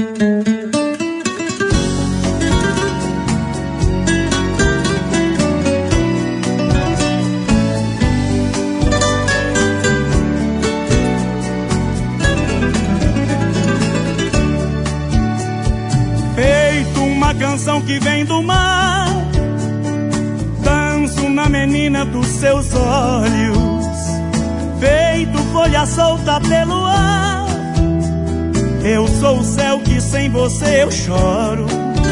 Feito uma canção que vem do mar, danço na menina dos seus olhos. Feito folha solta pelo ar, eu sou o céu que sem você eu choro.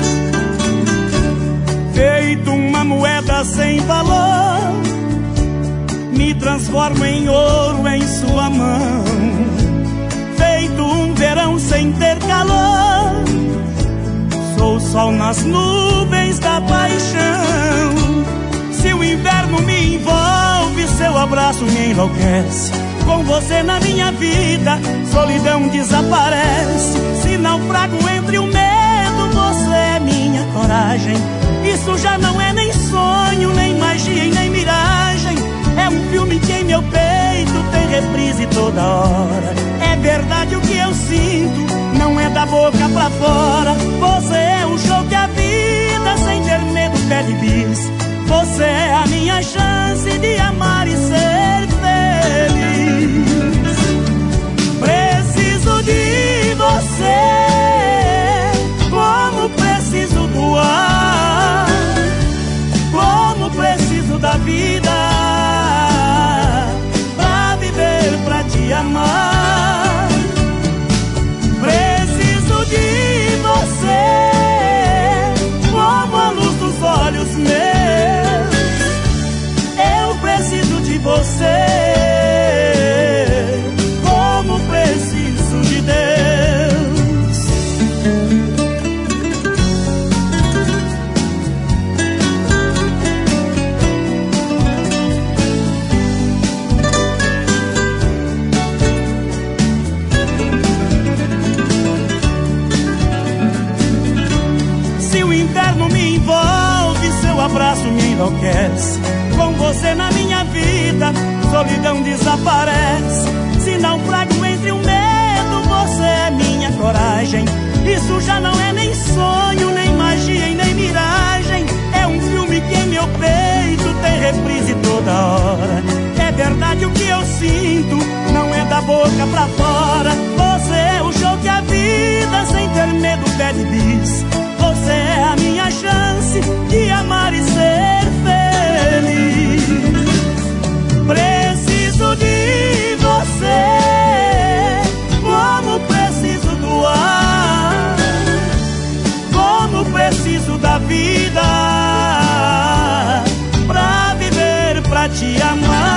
Feito uma moeda sem valor, me transformo em ouro em sua mão. Feito um verão sem ter calor, sou o sol nas nuvens da paixão. Se o inverno me envolve, seu abraço me enlouquece. Com você na minha vida, solidão desaparece. Se naufrago entre o medo, você é minha coragem. Isso já não é nem sonho, nem magia e nem miragem. É um filme que em meu peito tem reprise toda hora. É verdade o que eu sinto, não é da boca pra fora. Você é o show que a vida sem ter medo pede bis. Você é a minha chance de amar e ser feliz. Preciso de você, como preciso do ar, como preciso da vida, pra viver, pra te amar. Preciso de você, como a luz dos olhos meus. Eu preciso de você, como preciso de Deus. Se o inverno me envolve, seu abraço me enlouquece. Com você na minha vida, solidão desaparece. Se naufrago entre o medo, você é minha coragem. Isso já não é nem sonho, nem magia e nem miragem. É um filme que em meu peito tem reprise toda hora. É verdade o que eu sinto, não é da boca pra fora. Você é o show que a vida sem ter medo pede bis. Você é a minha chance de amar e ser feliz. Preciso de você, como preciso do ar, como preciso da vida, pra viver, pra te amar.